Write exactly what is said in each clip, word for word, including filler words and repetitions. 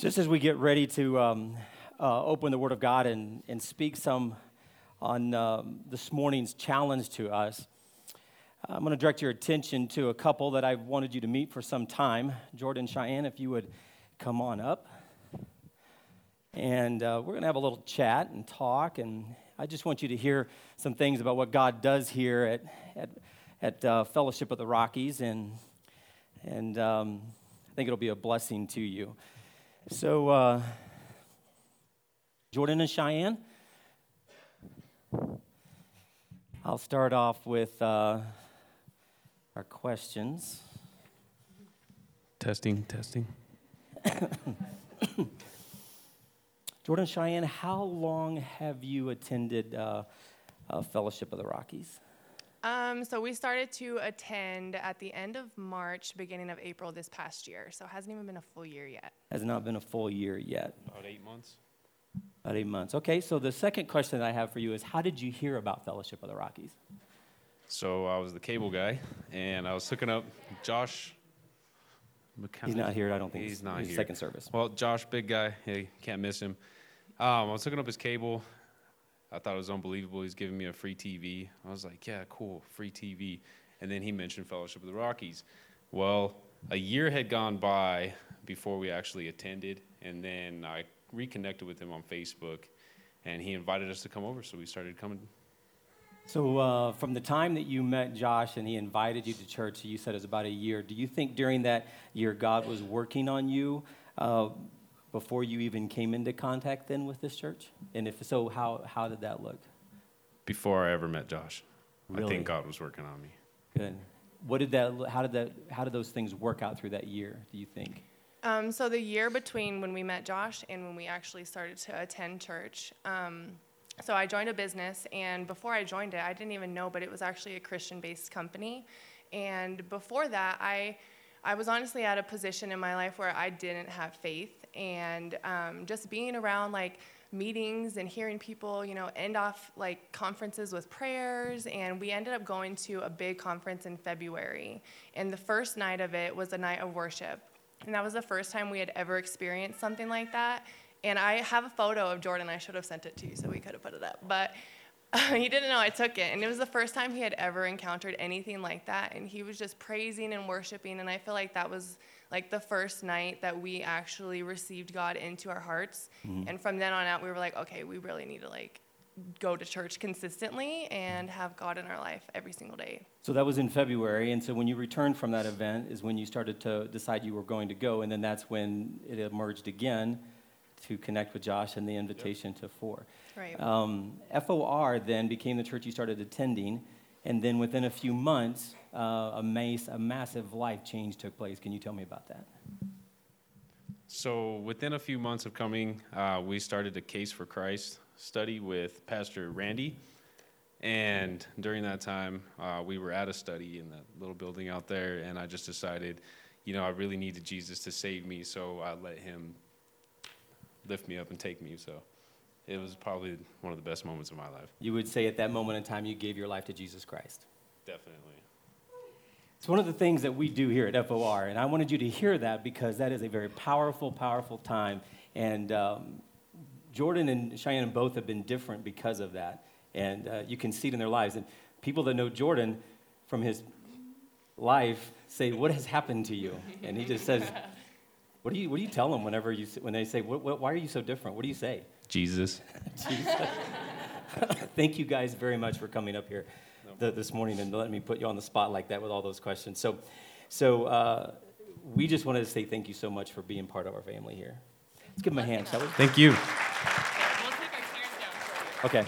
Just as we get ready to um, uh, open the Word of God and, and speak some on um, this morning's challenge to us, I'm going to direct your attention to a couple that I've wanted you to meet for some time. Jordan and Cheyenne, if you would come on up. And uh, we're going to have a little chat and talk, and I just want you to hear some things about what God does here at at, at uh, Fellowship of the Rockies, and, and um, I think it'll be a blessing to you. So, uh, Jordan and Cheyenne, I'll start off with uh, our questions. Testing, testing. Jordan and Cheyenne, how long have you attended uh, uh, Fellowship of the Rockies? Um, so we started to attend at the end of March, beginning of April this past year. So it hasn't even been a full year yet. Has not been a full year yet. About eight months. About eight months. Okay, so the second question that I have for you is, how did you hear about Fellowship of the Rockies? So I was the cable guy, and I was hooking up Josh. He's not here, I don't think. He's not he's here. Second service. Well, Josh, big guy. Hey, can't miss him. Um, I was hooking up his cable. I thought it was unbelievable. He's giving me a free T V. I was like, yeah, cool, free T V. And then he mentioned Fellowship of the Rockies. Well, a year had gone by before we actually attended, and then I reconnected with him on Facebook, and he invited us to come over, so we started coming. So uh, from the time that you met Josh and he invited you to church, you said it was about a year. Do you think during that year God was working on you uh, before you even came into contact then with this church? And if so, how how did that look? Before I ever met Josh, Really? I think God was working on me. Good. What did that? How did that? How did those things work out through that year? Do you think? Um, so the year between when we met Josh and when we actually started to attend church, um, so I joined a business, and before I joined it, I didn't even know, but it was actually a Christian-based company. And before that, I I was honestly at a position in my life where I didn't have faith, and um, just being around like meetings and hearing people, you know, end off like conferences with prayers, and we ended up going to a big conference in February, and the first night of it was a night of worship, and that was the first time we had ever experienced something like that. And I have a photo of Jordan. I should have sent it to you so we could have put it up, but he didn't know I took it, and it was the first time he had ever encountered anything like that, and he was just praising and worshiping, and I feel like that was like the first night that we actually received God into our hearts. Mm-hmm. And from then on out, we were like, okay, we really need to like go to church consistently and have God in our life every single day. So that was in February, and so when you returned from that event is when you started to decide you were going to go, and then that's when it emerged again to connect with Josh and the invitation yep. to four. Right. Um, F O R then became the church you started attending, and then within a few months, uh, a, mass, a massive life change took place. Can you tell me about that? So within a few months of coming, uh, we started a Case for Christ study with Pastor Randy, and during that time, uh, we were at a study in that little building out there, and I just decided, you know, I really needed Jesus to save me, so I let him lift me up and take me, so it was probably one of the best moments of my life. You would say at that moment in time you gave your life to Jesus Christ. Definitely. It's one of the things that we do here at F O R, and I wanted you to hear that because that is a very powerful, powerful time, and um, Jordan and Cheyenne both have been different because of that, and uh, you can see it in their lives, and people that know Jordan from his life say, what has happened to you? And he just says, What do you What do you tell them whenever you when they say, what, what, why are you so different? What do you say? Jesus. Jesus. Thank you guys very much for coming up here the, this morning and letting me put you on the spot like that with all those questions. So, so uh, we just wanted to say thank you so much for being part of our family here. Let's give them a hand, shall we? Thank you. We'll take our chairs down for you. Okay.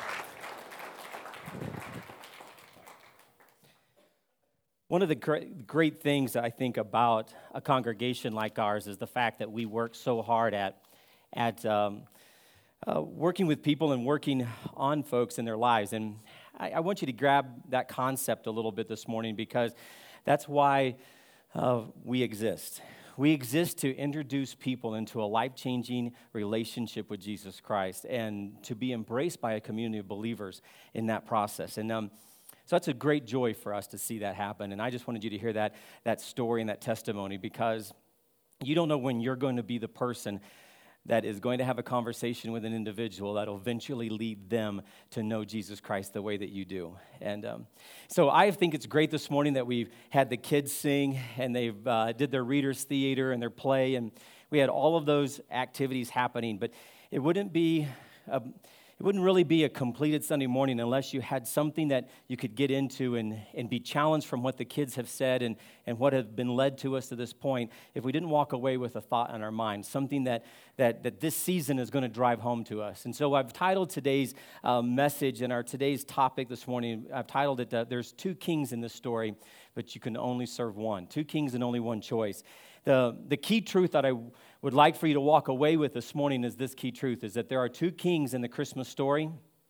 One of the great, great things that I think about a congregation like ours is the fact that we work so hard at at um, uh, working with people and working on folks in their lives. And I, I want you to grab that concept a little bit this morning because that's why uh, we exist. We exist to introduce people into a life-changing relationship with Jesus Christ and to be embraced by a community of believers in that process. And um, So that's a great joy for us to see that happen. And I just wanted you to hear that that story and that testimony because You don't know when you're going to be the person that is going to have a conversation with an individual that will eventually lead them to know Jesus Christ the way that you do. And um, so I think it's great this morning that we've had the kids sing, and they've uh, did their readers theater and their play, and we had all of those activities happening. But it wouldn't be a, it wouldn't really be a completed Sunday morning unless you had something that you could get into and, and be challenged from what the kids have said and, and what have been led to us to this point. If we didn't walk away with a thought in our mind, something that that, that this season is going to drive home to us. And so I've titled today's uh, message and our today's topic this morning, I've titled it, uh, There's Two Kings in this Story, but you can only serve one. Two kings and only one choice. The, the key truth that I would like for you to walk away with this morning is this key truth, is that there are two kings in the Christmas story,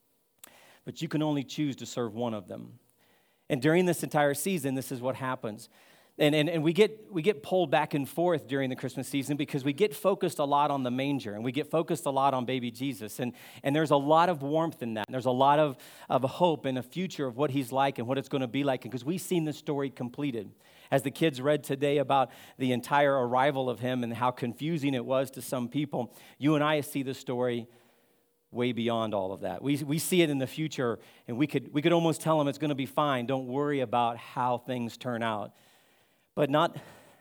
but you can only choose to serve one of them. And during this entire season, this is what happens. And, and, and we get we get pulled back and forth during the Christmas season because we get focused a lot on the manger, and we get focused a lot on baby Jesus. And, and there's a lot of warmth in that. There's a lot of, of hope and a future of what he's like and what it's going to be like, because we've seen the story completed. As the kids read today about the entire arrival of him and how confusing it was to some people, you and I see the story way beyond all of that. We we see it in the future, and we could we could almost tell them it's going to be fine. Don't worry about how things turn out. But not,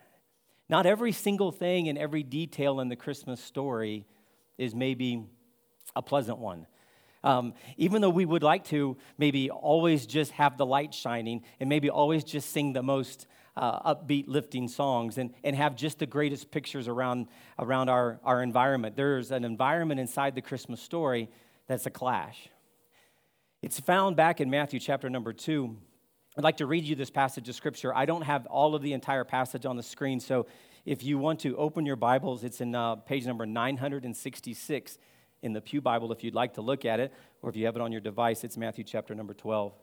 not every single thing and every detail in the Christmas story is maybe a pleasant one. Um, even though we would like to maybe always just have the light shining and maybe always just sing the most uh, upbeat, lifting songs and, and have just the greatest pictures around, around our, our environment. There's an environment inside the Christmas story that's a clash. It's found back in Matthew chapter number two. I'd like to read you this passage of Scripture. I don't have all of the entire passage on the screen, so if you want to open your Bibles, it's in uh, page number nine sixty-six in the Pew Bible if you'd like to look at it, or if you have it on your device, it's Matthew chapter number twelve.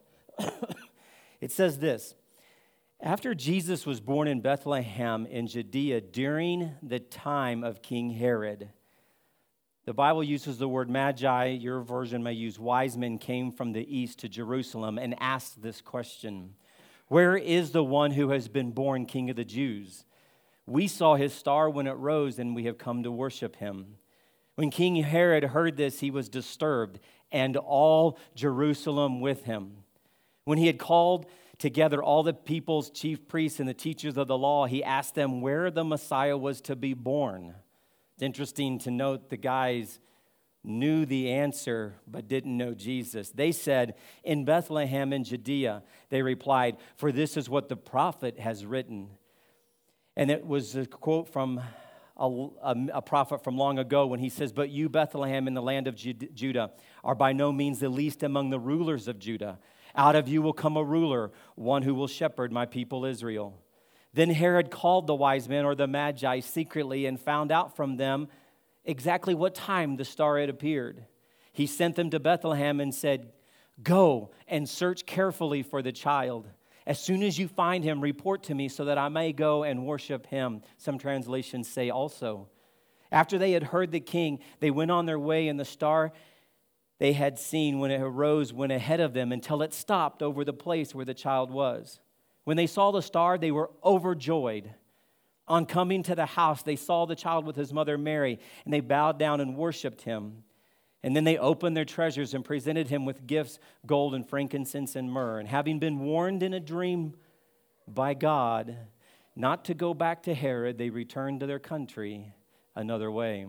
It says this: After Jesus was born in Bethlehem in Judea during the time of King Herod, the Bible uses the word magi. Your version may use wise men came from the east to Jerusalem and asked this question: Where is the one who has been born King of the Jews? We saw his star when it rose, and we have come to worship him. When King Herod heard this, he was disturbed, and all Jerusalem with him. When he had called together all the people's chief priests and the teachers of the law, he asked them where the Messiah was to be born. It's interesting to note the guys knew the answer but didn't know Jesus. They said, in Bethlehem in Judea. They replied, for this is what the prophet has written. And it was a quote from a, a, a prophet from long ago when he says, but you, Bethlehem, in the land of Judah, are by no means the least among the rulers of Judah. Out of you will come a ruler, one who will shepherd my people Israel. Then Herod called the wise men, or the magi, secretly and found out from them exactly what time the star had appeared. He sent them to Bethlehem and said, go and search carefully for the child. As soon as you find him, report to me so that I may go and worship him. Some translations say also. After they had heard the king, they went on their way, and the star they had seen when it arose went ahead of them until it stopped over the place where the child was. When they saw the star, they were overjoyed. On coming to the house, they saw the child with his mother Mary, and they bowed down and worshiped him. And then they opened their treasures and presented him with gifts, gold and frankincense and myrrh. And having been warned in a dream by God not to go back to Herod, they returned to their country another way.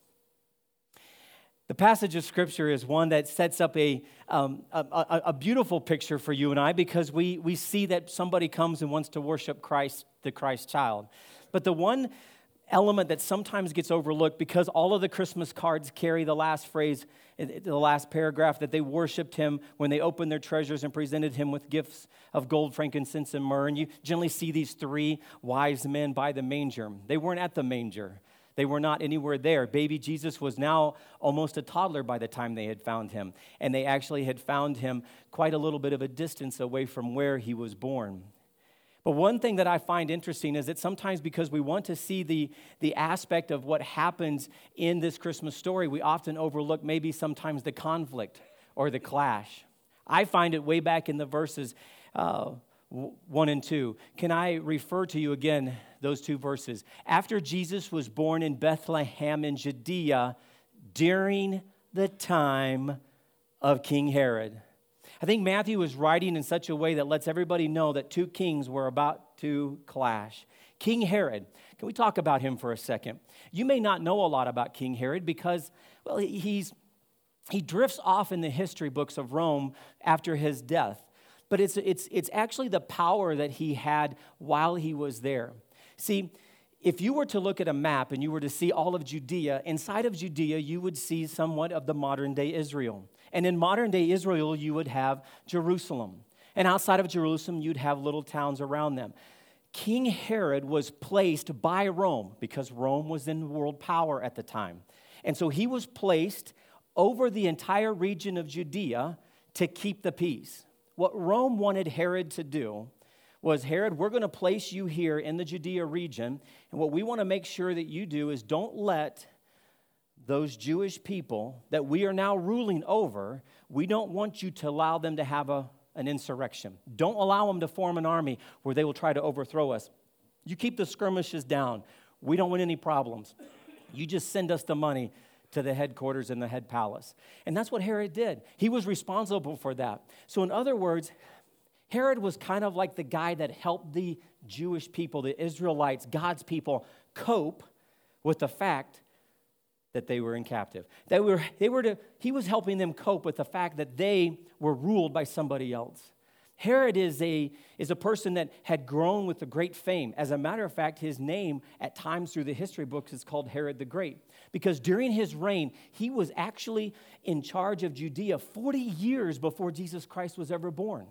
The passage of Scripture is one that sets up a, um, a, a, a beautiful picture for you and I, because we, we see that somebody comes and wants to worship Christ, the Christ child. But the one element that sometimes gets overlooked, because all of the Christmas cards carry the last phrase, the last paragraph, that they worshiped him when they opened their treasures and presented him with gifts of gold, frankincense, and myrrh. And you generally see these three wise men by the manger. They weren't at the manger. They were not anywhere there. Baby Jesus was now almost a toddler by the time they had found him. And they actually had found him quite a little bit of a distance away from where he was born. But one thing that I find interesting is that sometimes, because we want to see the, the aspect of what happens in this Christmas story, we often overlook maybe sometimes the conflict or the clash. I find it way back in the verses uh, one and two. Can I refer to you again, those two verses? After Jesus was born in Bethlehem in Judea during the time of King Herod. I think Matthew was writing in such a way that lets everybody know that two kings were about to clash. King Herod, can we talk about him for a second? You may not know a lot about King Herod because, well, he's he drifts off in the history books of Rome after his death. But it's, it's, it's actually the power that he had while he was there. See, if you were to look at a map and you were to see all of Judea, inside of Judea, you would see somewhat of the modern-day Israel. And in modern-day Israel, you would have Jerusalem. And outside of Jerusalem, you'd have little towns around them. King Herod was placed by Rome because Rome was in world power at the time. And so he was placed over the entire region of Judea to keep the peace. What Rome wanted Herod to do was, Herod, we're going to place you here in the Judea region, and what we want to make sure that you do is don't let those Jewish people that we are now ruling over, we don't want you to allow them to have a, an insurrection. Don't allow them to form an army where they will try to overthrow us. You keep the skirmishes down. We don't want any problems. You just send us the money to the headquarters in the head palace. And that's what Herod did. He was responsible for that. So in other words, Herod was kind of like the guy that helped the Jewish people, the Israelites, God's people, cope with the fact that they were in captive. They were, they were to, he was helping them cope with the fact that they were ruled by somebody else. Herod is a, is a person that had grown with a great fame. As a matter of fact, his name at times through the history books is called Herod the Great. Because during his reign, he was actually in charge of Judea forty years before Jesus Christ was ever born.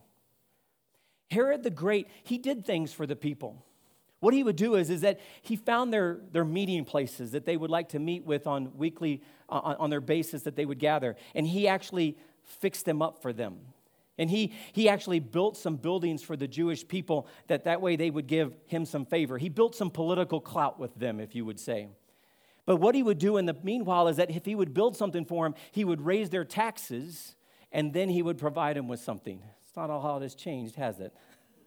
Herod the Great, he did things for the people. What he would do is, is that he found their, their meeting places that they would like to meet with on weekly, on, on their basis that they would gather. And he actually fixed them up for them. And he, he actually built some buildings for the Jewish people that that way they would give him some favor. He built some political clout with them, if you would say. But what he would do in the meanwhile is that if he would build something for them, he would raise their taxes, and then he would provide them with something. It's not all how it has changed, has it?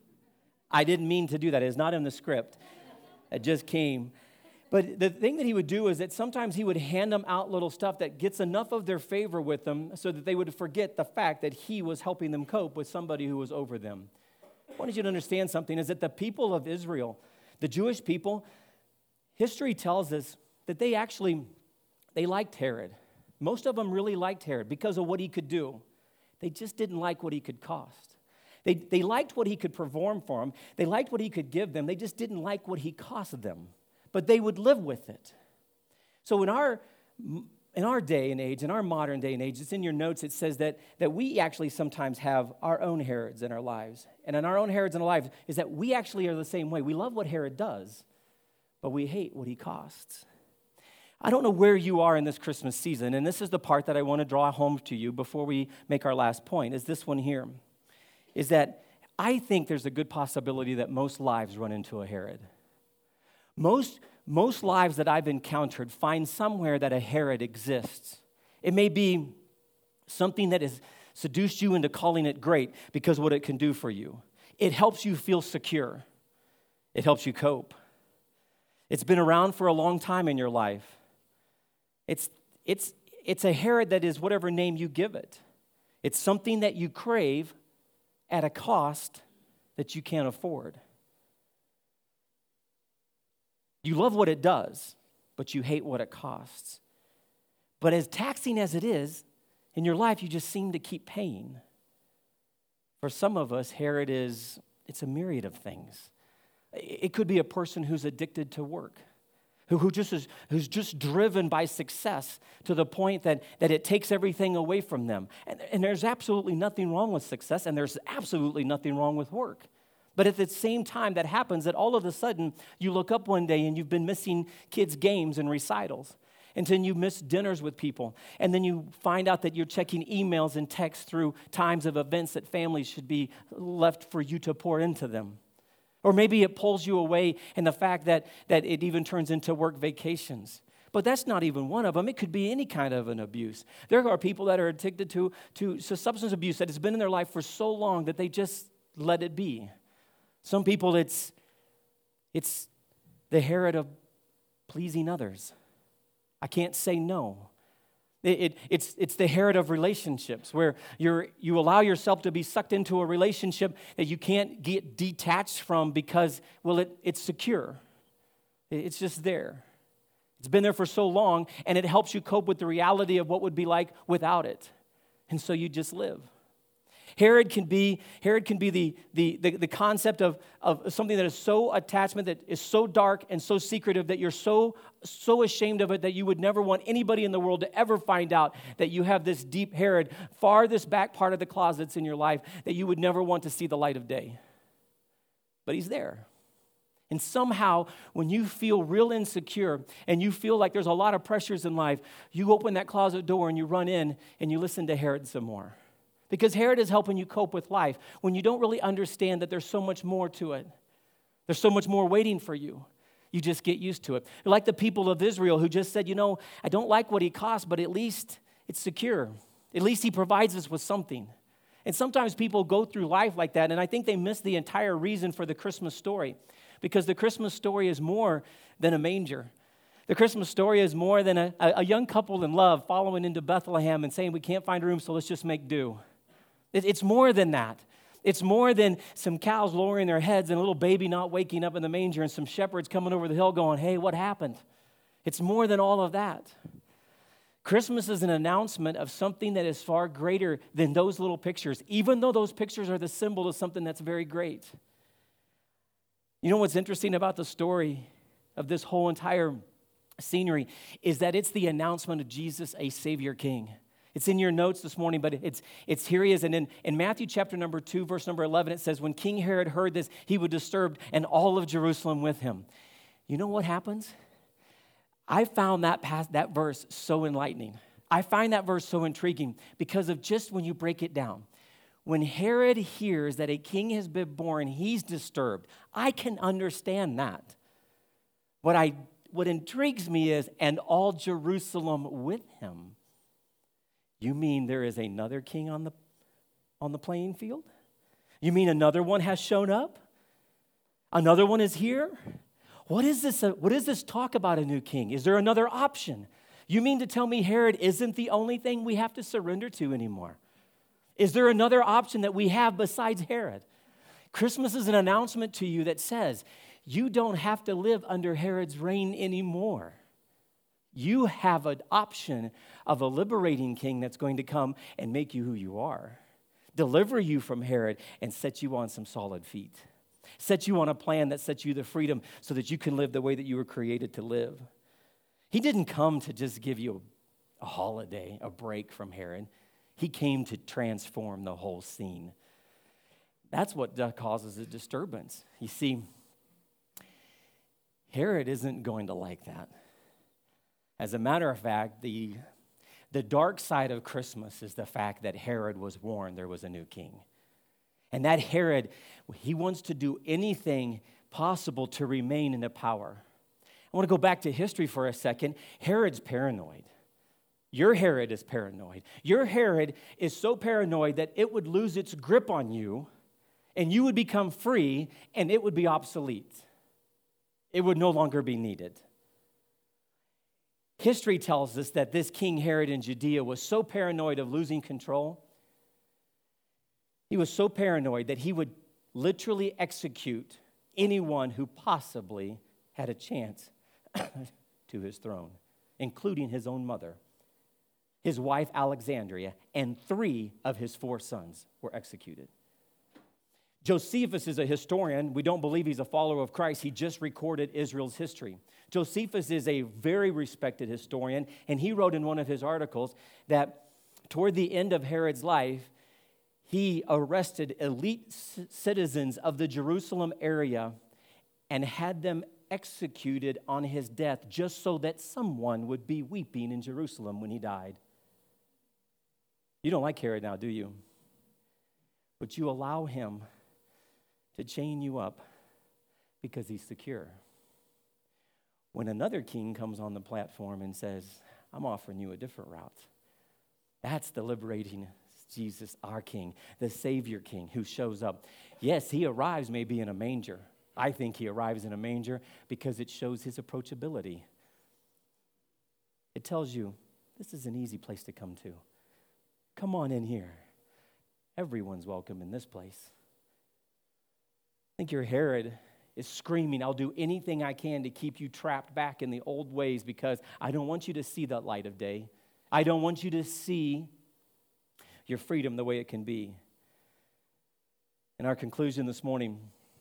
I didn't mean to do that. It's not in the script. It just came. But the thing that he would do is that sometimes he would hand them out little stuff that gets enough of their favor with them so that they would forget the fact that he was helping them cope with somebody who was over them. I wanted you to understand something, is that the people of Israel, the Jewish people, history tells us that they actually, they liked Herod. Most of them really liked Herod because of what he could do. They just didn't like what he could cost. They, they liked what he could perform for them. They liked what he could give them. They just didn't like what he cost them. But they would live with it. So in our in our day and age, in our modern day and age, it's in your notes, it says that, that we actually sometimes have our own Herods in our lives. And in our own Herods in our lives is that we actually are the same way. We love what Herod does, but we hate what he costs. I don't know where you are in this Christmas season, and this is the part that I want to draw home to you before we make our last point, is this one here, is that I think there's a good possibility that most lives run into a Herod. Most, most lives that I've encountered find somewhere that a Herod exists. It may be something that has seduced you into calling it great because of what it can do for you. It helps you feel secure. It helps you cope. It's been around for a long time in your life. It's, it's, it's a Herod that is whatever name you give it. It's something that you crave at a cost that you can't afford. You love what it does, but you hate what it costs. But as taxing as it is, in your life, you just seem to keep paying. For some of us, Herod is, it's a myriad of things. It could be a person who's addicted to work, who, who just is, who's just driven by success to the point that, that it takes everything away from them. And, and there's absolutely nothing wrong with success, and there's absolutely nothing wrong with work. But at the same time that happens, that all of a sudden you look up one day and you've been missing kids' games and recitals. And then you miss dinners with people. And then you find out that you're checking emails and texts through times of events that families should be left for you to pour into them. Or maybe it pulls you away in the fact that, that it even turns into work vacations. But that's not even one of them. It could be any kind of an abuse. There are people that are addicted to, to, to substance abuse that has been in their life for so long that they just let it be. Some people, it's, it's the Herod of pleasing others. I can't say no. It, it, it's, it's the Herod of relationships, where you're, you allow yourself to be sucked into a relationship that you can't get detached from because, well, it, it's secure. It, it's just there. It's been there for so long, and it helps you cope with the reality of what would be like without it. And so you just live. Herod can be, Herod can be the, the, the, the concept of, of something that is so attachment, that is so dark and so secretive that you're so, so ashamed of it that you would never want anybody in the world to ever find out that you have this deep Herod, farthest back part of the closets in your life, that you would never want to see the light of day. But he's there. And somehow, when you feel real insecure and you feel like there's a lot of pressures in life, you open that closet door and you run in and you listen to Herod some more. Because Herod is helping you cope with life when you don't really understand that there's so much more to it. There's so much more waiting for you. You just get used to it. You're like the people of Israel who just said, you know, I don't like what he costs, but at least it's secure. At least he provides us with something. And sometimes people go through life like that, and I think they miss the entire reason for the Christmas story. Because the Christmas story is more than a manger. The Christmas story is more than a, a young couple in love following into Bethlehem and saying, we can't find room, so let's just make do. It, it's more than that. It's more than some cows lowering their heads and a little baby not waking up in the manger and some shepherds coming over the hill going, hey, what happened? It's more than all of that. Christmas is an announcement of something that is far greater than those little pictures, even though those pictures are the symbol of something that's very great. You know what's interesting about the story of this whole entire scenery is that it's the announcement of Jesus, a Savior King. It's in your notes this morning, but it's it's here he is. And in, in Matthew chapter number two, verse number eleven, it says, when King Herod heard this, he was disturbed, and all of Jerusalem with him. You know what happens? I found that past, that verse so enlightening. I find that verse so intriguing because of just when you break it down. When Herod hears that a king has been born, he's disturbed. I can understand that. What I what intrigues me is, and all Jerusalem with him. You mean there is another king on the on the playing field? You mean another one has shown up? Another one is here? What is this? What is this talk about a new king? Is there another option? You mean to tell me Herod isn't the only thing we have to surrender to anymore? Is there another option that we have besides Herod? Christmas is an announcement to you that says, you don't have to live under Herod's reign anymore. You have an option of a liberating king that's going to come and make you who you are, deliver you from Herod, and set you on some solid feet, set you on a plan that sets you the freedom so that you can live the way that you were created to live. He didn't come to just give you a holiday, a break from Herod. He came to transform the whole scene. That's what causes a disturbance. You see, Herod isn't going to like that. As a matter of fact, the, the dark side of Christmas is the fact that Herod was warned there was a new king. And that Herod, he wants to do anything possible to remain in the power. I want to go back to history for a second. Herod's paranoid. Your Herod is paranoid. Your Herod is so paranoid that it would lose its grip on you, and you would become free, and it would be obsolete. It would no longer be needed. History tells us that this King Herod in Judea was so paranoid of losing control, he was so paranoid that he would literally execute anyone who possibly had a chance to his throne, including his own mother. His wife Alexandria, and three of his four sons were executed. Josephus is a historian. We don't believe he's a follower of Christ. He just recorded Israel's history. Josephus is a very respected historian, and he wrote in one of his articles that toward the end of Herod's life, he arrested elite c- citizens of the Jerusalem area and had them executed on his death just so that someone would be weeping in Jerusalem when he died. You don't like Herod now, do you? But you allow him to chain you up because he's secure. When another king comes on the platform and says, I'm offering you a different route, that's the liberating Jesus, our King, the Savior King who shows up. Yes, he arrives maybe in a manger. I think he arrives in a manger because it shows his approachability. It tells you, this is an easy place to come to. Come on in here. Everyone's welcome in this place. I think your Herod is screaming, I'll do anything I can to keep you trapped back in the old ways because I don't want you to see the light of day. I don't want you to see your freedom the way it can be. In our conclusion this morning,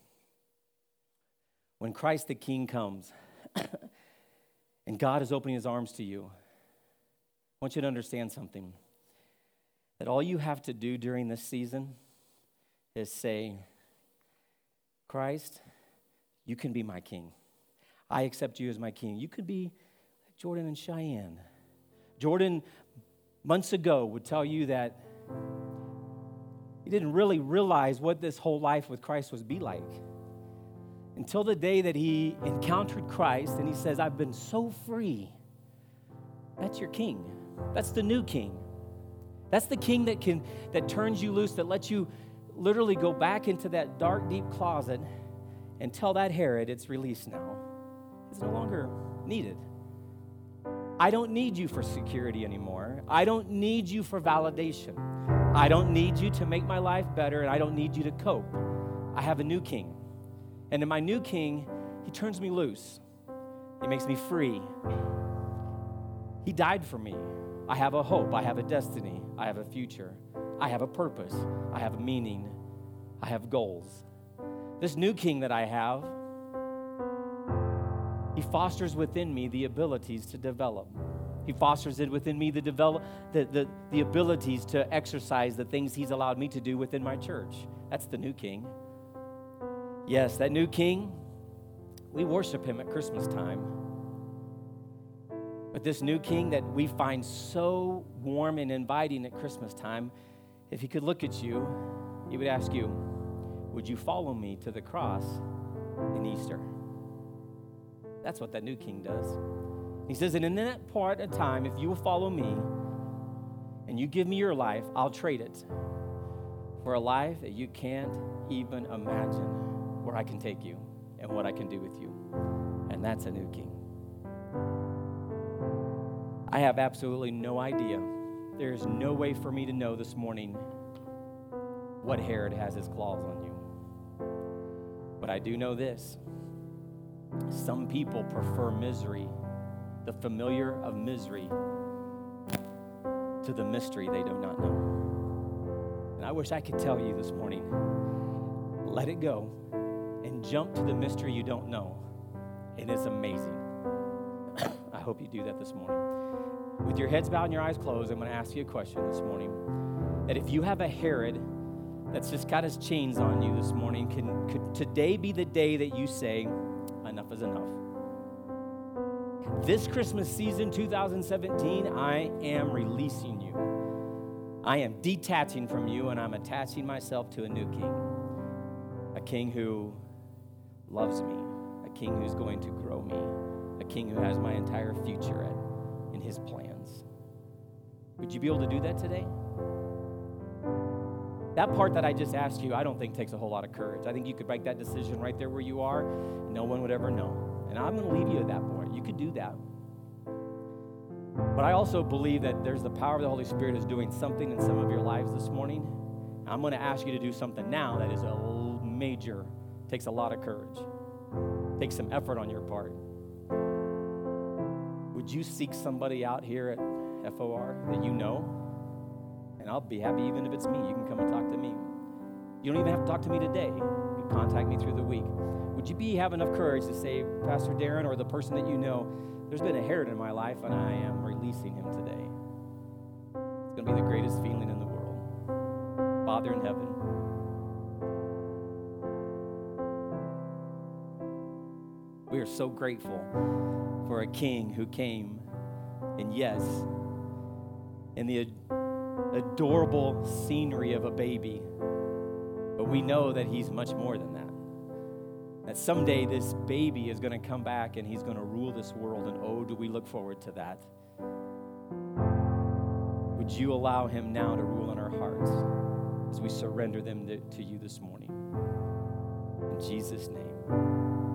when Christ the King comes and God is opening his arms to you, I want you to understand something. That all you have to do during this season is say, Christ, you can be my King. I accept you as my King. You could be like Jordan and Cheyenne. Jordan, months ago, would tell you that he didn't really realize what this whole life with Christ was be like until the day that he encountered Christ and he says, I've been so free. That's your King. That's the new King. That's the King that can that turns you loose, that lets you literally go back into that dark, deep closet and tell that Herod it's released now. It's no longer needed. I don't need you for security anymore. I don't need you for validation. I don't need you to make my life better, and I don't need you to cope. I have a new King. And in my new King, he turns me loose. He makes me free. He died for me. I have a hope. I have a destiny. I have a future. I have a purpose. I have a meaning. I have goals. This new King that I have, he fosters within me the abilities to develop. He fosters it within me the, develop, the, the, the abilities to exercise the things he's allowed me to do within my church. That's the new King. Yes, that new King, we worship him at Christmas time. But this new King that we find so warm and inviting at Christmas time, if he could look at you, he would ask you, would you follow me to the cross in Easter? That's what that new King does. He says, and in that part of time, if you will follow me and you give me your life, I'll trade it for a life that you can't even imagine where I can take you and what I can do with you. And that's a new King. I have absolutely no idea. There is no way for me to know this morning what Herod has his claws on you. But I do know this. Some people prefer misery, the familiar of misery, to the mystery they do not know. And I wish I could tell you this morning, let it go and jump to the mystery you don't know. It is amazing. I hope you do that this morning. With your heads bowed and your eyes closed, I'm going to ask you a question this morning. That if you have a Herod that's just got his chains on you this morning, can could today be the day that you say, enough is enough? This Christmas season, two thousand seventeen, I am releasing you. I am detaching from you, and I'm attaching myself to a new King. A King who loves me. A King who's going to grow me. A King who has my entire future at, in his plans. Would you be able to do that today? That part that I just asked you, I don't think takes a whole lot of courage. I think you could make that decision right there where you are. No one would ever know. And I'm going to leave you at that point. You could do that. But I also believe that there's the power of the Holy Spirit is doing something in some of your lives this morning. I'm going to ask you to do something now that is a major, takes a lot of courage. Takes some effort on your part. Would you seek somebody out here at F O R that you know? And I'll be happy even if it's me. You can come and talk to me. You don't even have to talk to me today. You can contact me through the week. Would you be have enough courage to say, Pastor Darren, or the person that you know, there's been a Herod in my life, and I am releasing him today. It's going to be the greatest feeling in the world. Father in heaven, we are so grateful for a King who came, and yes, in the adorable scenery of a baby, but we know that he's much more than that. That someday this baby is going to come back and he's going to rule this world, and oh, do we look forward to that. Would would you allow him now to rule in our hearts as we surrender them to, to you this morning? In Jesus' name.